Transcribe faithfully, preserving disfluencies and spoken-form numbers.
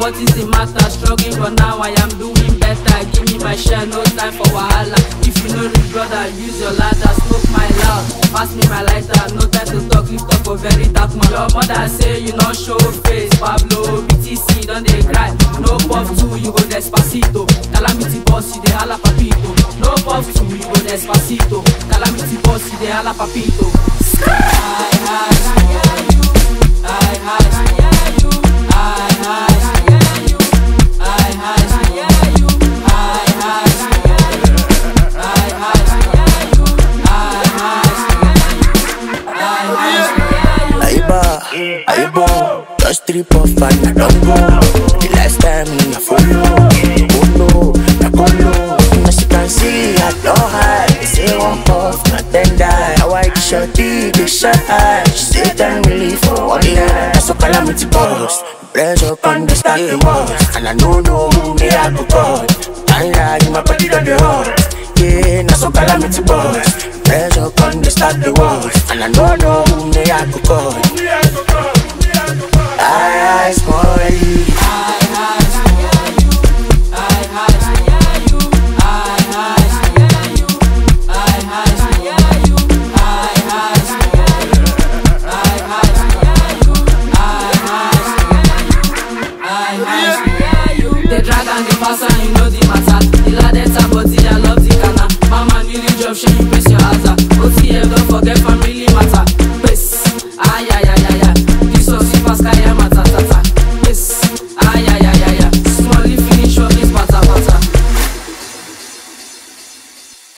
what is the matter? Struggling but now I am doing better. Give me my share, no time for wahala. If you know real brother, use your ladder. Smoke my loud, pass me my lighter. No time to talk, lift up a very dark man. Your mother say you not show face. Pablo, B T C, don't they cry. No puff two, you go Despacito. Calamity boss, you dey hala papito. No puff two, you go Despacito. Calamity boss, you dey hala papito. I hear you, I hear you, I hear you, I hear you, I Aiba, aibo, just trip off and I don't go. The last time I follow, oh no, I go low. As you can see, I don't hide. They say one puff, not ten die. I white shorty, big shot eye. She say ten really for one night. That's a calamity boss. Pressure on the start the walls. And I know no who me I go God. And I in my body don't the heart. Yeah, that's a calamity boss. Pressure on the start the walls. And I know no who me I go God. I, I, small